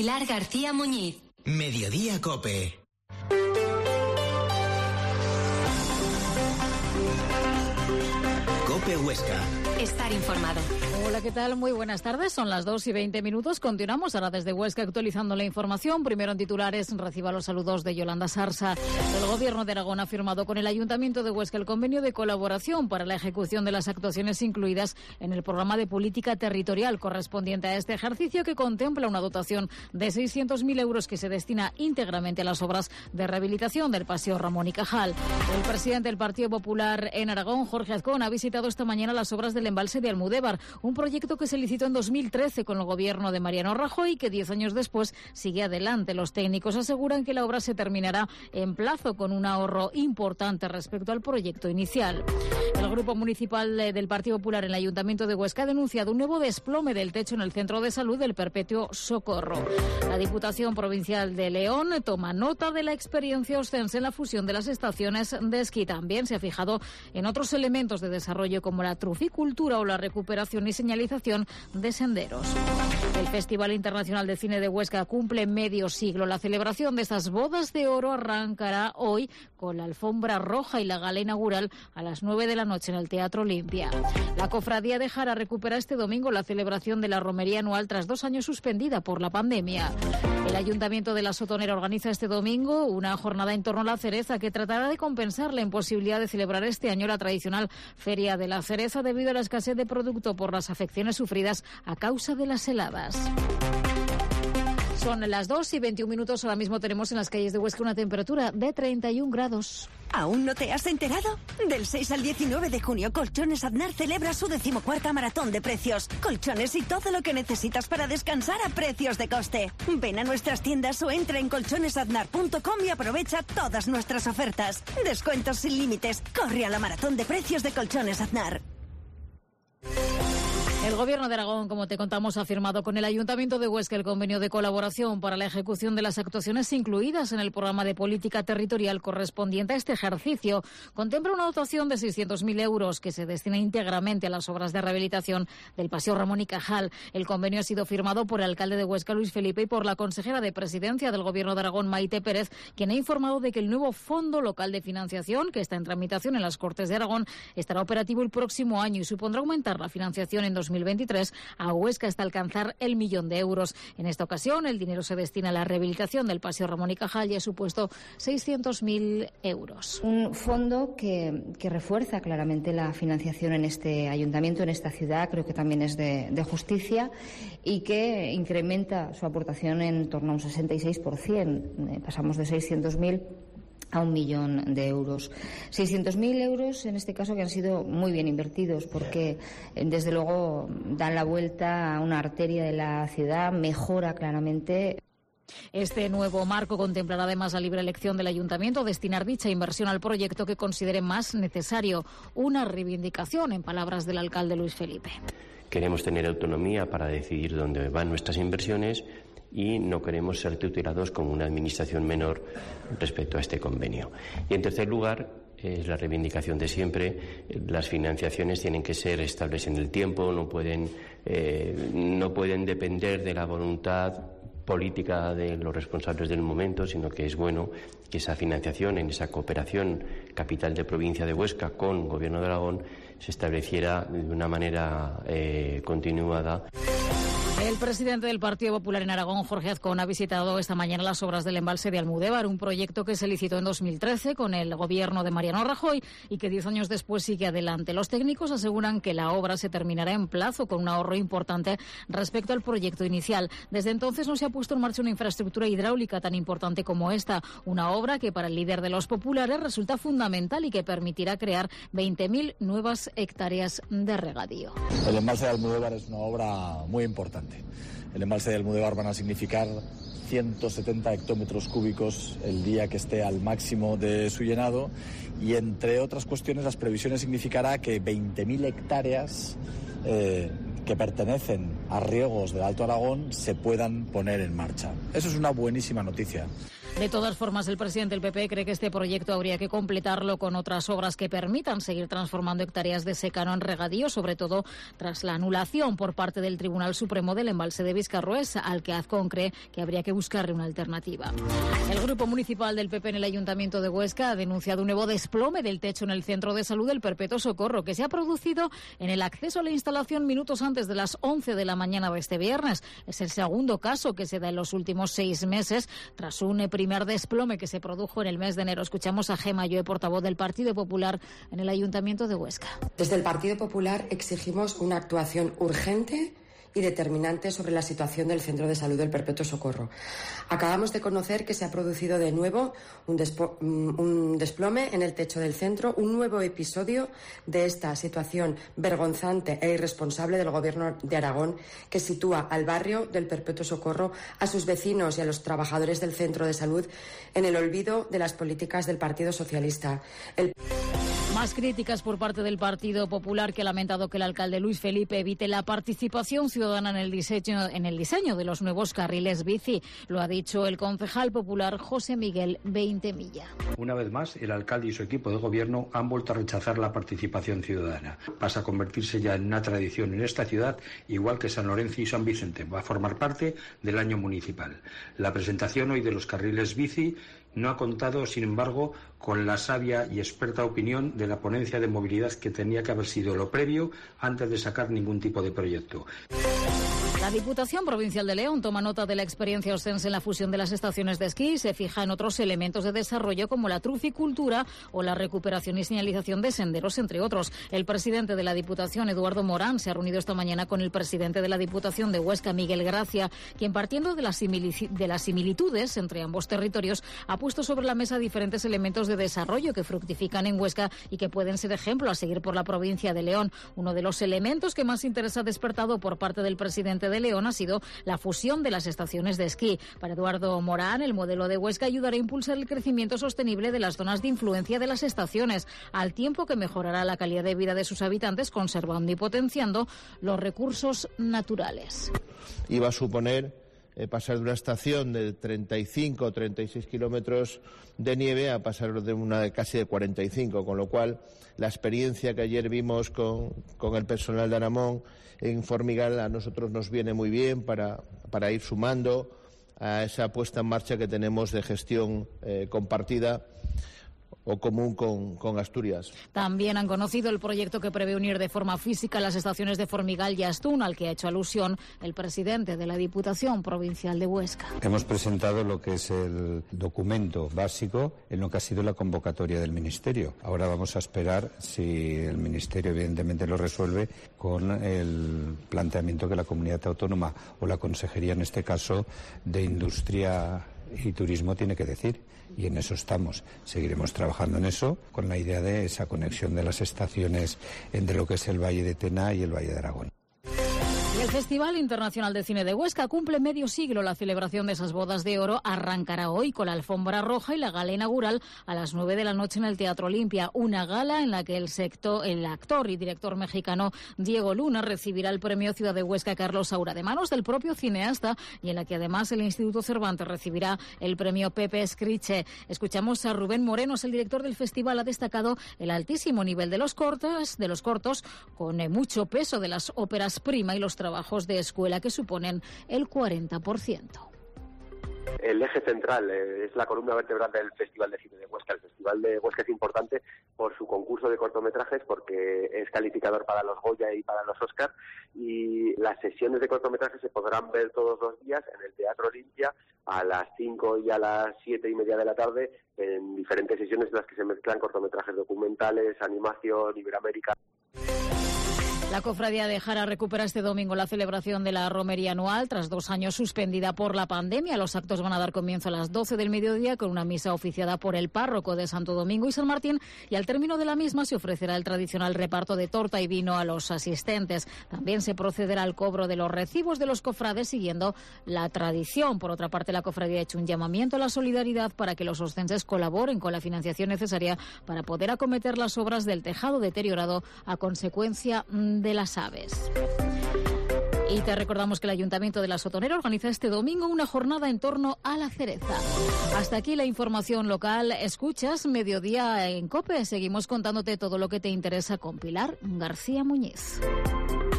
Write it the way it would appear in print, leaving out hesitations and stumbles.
Pilar García Muñiz. Mediodía COPE. COPE Huesca. Estar informado. Hola, ¿qué tal? Muy buenas tardes. Son las 2:20. Continuamos ahora desde Huesca actualizando la información. Primero en titulares, reciba los saludos de Yolanda Sarsa. El Gobierno de Aragón ha firmado con el Ayuntamiento de Huesca el convenio de colaboración para la ejecución de las actuaciones incluidas en el programa de política territorial correspondiente a este ejercicio, que contempla una dotación de 600.000 euros que se destina íntegramente a las obras de rehabilitación del Paseo Ramón y Cajal. El presidente del Partido Popular en Aragón, Jorge Azcón, ha visitado esta mañana las obras del embalse de Almudévar, un proyecto que se licitó en 2013 con el gobierno de Mariano Rajoy y que 10 años después sigue adelante. Los técnicos aseguran que la obra se terminará en plazo, con un ahorro importante respecto al proyecto inicial. El Grupo Municipal del Partido Popular en el Ayuntamiento de Huesca ha denunciado un nuevo desplome del techo en el Centro de Salud del Perpetuo Socorro. La Diputación Provincial de León toma nota de la experiencia ostense en la fusión de las estaciones de esquí. También se ha fijado en otros elementos de desarrollo como la truficultura o la recuperación y señalización de senderos. El Festival Internacional de Cine de Huesca cumple medio siglo. La celebración de estas bodas de oro arrancará hoy con la alfombra roja y la gala inaugural a las 9 de la noche en el Teatro Olimpia. La Cofradía de Jara recupera este domingo la celebración de la romería anual tras 2 años suspendida por la pandemia. El Ayuntamiento de La Sotonera organiza este domingo una jornada en torno a la cereza que tratará de compensar la imposibilidad de celebrar este año la tradicional Feria de la Cereza debido a la escasez de producto por las afecciones sufridas a causa de las heladas. Son las 2:21. Ahora mismo tenemos en las calles de Huesca una temperatura de 31 grados. ¿Aún no te has enterado? Del 6 al 19 de junio, Colchones Aznar celebra su 14ª maratón de precios. Colchones y todo lo que necesitas para descansar a precios de coste. Ven a nuestras tiendas o entra en colchonesaznar.com y aprovecha todas nuestras ofertas. Descuentos sin límites. Corre a la maratón de precios de Colchones Aznar. El Gobierno de Aragón, como te contamos, ha firmado con el Ayuntamiento de Huesca el convenio de colaboración para la ejecución de las actuaciones incluidas en el programa de política territorial correspondiente a este ejercicio. Contempla una dotación de 600.000 euros que se destina íntegramente a las obras de rehabilitación del Paseo Ramón y Cajal. El convenio ha sido firmado por el alcalde de Huesca, Luis Felipe, y por la consejera de Presidencia del Gobierno de Aragón, Maite Pérez, quien ha informado de que el nuevo Fondo Local de Financiación, que está en tramitación en las Cortes de Aragón, estará operativo el próximo año y supondrá aumentar la financiación en 2023 a Huesca hasta alcanzar el 1 millón de euros. En esta ocasión, el dinero se destina a la rehabilitación del Paseo Ramón y Cajal y ha supuesto 600.000 euros. Un fondo que refuerza claramente la financiación en este ayuntamiento, en esta ciudad, creo que también es de justicia, y que incrementa su aportación en torno a un 66%. Pasamos de 600.000 a 1 millón de euros. 600.000 euros en este caso que han sido muy bien invertidos porque desde luego dan la vuelta a una arteria de la ciudad, mejora claramente. Este nuevo marco contemplará además la libre elección del Ayuntamiento destinar dicha inversión al proyecto que considere más necesario. Una reivindicación, en palabras del alcalde Luis Felipe. Queremos tener autonomía para decidir dónde van nuestras inversiones y no queremos ser tutelados como una administración menor respecto a este convenio. Y en tercer lugar, es la reivindicación de siempre. Las financiaciones tienen que ser estables en el tiempo, no pueden depender de la voluntad política de los responsables del momento, sino que es bueno que esa financiación, en esa cooperación capital de provincia de Huesca con Gobierno de Aragón, se estableciera de una manera continuada. El presidente del Partido Popular en Aragón, Jorge Azcón, ha visitado esta mañana las obras del embalse de Almudévar, un proyecto que se licitó en 2013 con el gobierno de Mariano Rajoy y que 10 años después sigue adelante. Los técnicos aseguran que la obra se terminará en plazo con un ahorro importante respecto al proyecto inicial. Desde entonces no se ha puesto en marcha una infraestructura hidráulica tan importante como esta, una obra que para el líder de los populares resulta fundamental y que permitirá crear 20.000 nuevas hectáreas de regadío. El embalse de Almudévar es una obra muy importante. El embalse de Almudévar van a significar 170 hectómetros cúbicos el día que esté al máximo de su llenado y, entre otras cuestiones, las previsiones significará que 20.000 hectáreas que pertenecen a riegos del Alto Aragón se puedan poner en marcha. Eso es una buenísima noticia. De todas formas, el presidente del PP cree que este proyecto habría que completarlo con otras obras que permitan seguir transformando hectáreas de secano en regadío, sobre todo tras la anulación por parte del Tribunal Supremo del embalse de Vizcarroés, al que Azcón cree que habría que buscarle una alternativa. El grupo municipal del PP en el Ayuntamiento de Huesca ha denunciado un nuevo desplome del techo en el centro de salud del Perpetuo Socorro, que se ha producido en el acceso a la instalación minutos antes de las 11 de la mañana de este viernes. Es el segundo caso que se da en los últimos 6 meses, tras un primer desplome que se produjo en el mes de enero. Escuchamos a Gema Lloe, portavoz del Partido Popular en el Ayuntamiento de Huesca. Desde el Partido Popular exigimos una actuación urgente y determinante sobre la situación del Centro de Salud del Perpetuo Socorro. Acabamos de conocer que se ha producido de nuevo un desplome en el techo del centro, un nuevo episodio de esta situación vergonzante e irresponsable del Gobierno de Aragón, que sitúa al barrio del Perpetuo Socorro, a sus vecinos y a los trabajadores del centro de salud en el olvido de las políticas del Partido Socialista. Más críticas por parte del Partido Popular, que ha lamentado que el alcalde Luis Felipe evite la participación ciudadana en el diseño de los nuevos carriles bici. Lo ha dicho el concejal popular José Miguel Veintemilla. Una vez más, el alcalde y su equipo de gobierno han vuelto a rechazar la participación ciudadana. Pasa a convertirse ya en una tradición en esta ciudad, igual que San Lorenzo y San Vicente. Va a formar parte del año municipal. La presentación hoy de los carriles bici no ha contado, sin embargo, con la sabia y experta opinión de la ponencia de movilidad, que tenía que haber sido lo previo antes de sacar ningún tipo de proyecto. La Diputación Provincial de León toma nota de la experiencia ostense en la fusión de las estaciones de esquí y se fija en otros elementos de desarrollo como la truficultura o la recuperación y señalización de senderos, entre otros. El presidente de la Diputación, Eduardo Morán, se ha reunido esta mañana con el presidente de la Diputación de Huesca, Miguel Gracia, quien, partiendo de las similitudes entre ambos territorios, ha puesto sobre la mesa diferentes elementos de desarrollo que fructifican en Huesca y que pueden ser ejemplo a seguir por la provincia de León. Uno de los elementos que más interés ha despertado por parte del presidente de León ha sido la fusión de las estaciones de esquí. Para Eduardo Morán, el modelo de Huesca ayudará a impulsar el crecimiento sostenible de las zonas de influencia de las estaciones, al tiempo que mejorará la calidad de vida de sus habitantes, conservando y potenciando los recursos naturales. Iba a suponer pasar de una estación de 35 o 36 kilómetros de nieve a pasar de una de casi de 45, con lo cual la experiencia que ayer vimos con el personal de Anamón en Formigal a nosotros nos viene muy bien para ir sumando a esa puesta en marcha que tenemos de gestión compartida o común con Asturias. También han conocido el proyecto que prevé unir de forma física las estaciones de Formigal y Astún, al que ha hecho alusión el presidente de la Diputación Provincial de Huesca. Hemos presentado lo que es el documento básico en lo que ha sido la convocatoria del Ministerio. Ahora vamos a esperar si el Ministerio evidentemente lo resuelve con el planteamiento que la Comunidad Autónoma o la Consejería, en este caso, de Industria y Turismo tiene que decir. Y en eso estamos. Seguiremos trabajando en eso con la idea de esa conexión de las estaciones entre lo que es el Valle de Tena y el Valle de Aragón. El Festival Internacional de Cine de Huesca cumple medio siglo. La celebración de esas bodas de oro arrancará hoy con la alfombra roja y la gala inaugural a las 9 de la noche en el Teatro Olimpia. Una gala en la que el actor y director mexicano Diego Luna recibirá el premio Ciudad de Huesca Carlos Saura de manos del propio cineasta, y en la que además el Instituto Cervantes recibirá el premio Pepe Escriche. Escuchamos a Rubén Morenos, el director del festival. Ha destacado el altísimo nivel de los cortos con mucho peso de las óperas prima y los trabajos de escuela, que suponen el 40%. El eje central es la columna vertebral del Festival de Cine de Huesca. El Festival de Huesca es importante por su concurso de cortometrajes, porque es calificador para los Goya y para los Oscar, y las sesiones de cortometrajes se podrán ver todos los días en el Teatro Olimpia a las 5 y a las 7:30 de la tarde, en diferentes sesiones en las que se mezclan cortometrajes documentales, animación, Iberoamérica. La Cofradía de Jara recupera este domingo la celebración de la romería anual tras 2 años suspendida por la pandemia. Los actos van a dar comienzo a las 12 del mediodía con una misa oficiada por el párroco de Santo Domingo y San Martín, y al término de la misma se ofrecerá el tradicional reparto de torta y vino a los asistentes. También se procederá al cobro de los recibos de los cofrades siguiendo la tradición. Por otra parte, la Cofradía ha hecho un llamamiento a la solidaridad para que los ostenses colaboren con la financiación necesaria para poder acometer las obras del tejado deteriorado a consecuencia de las aves. Y te recordamos que el Ayuntamiento de La Sotonera organiza este domingo una jornada en torno a la cereza. Hasta aquí la información local. Escuchas Mediodía en COPE. Seguimos contándote todo lo que te interesa con Pilar García Muñiz.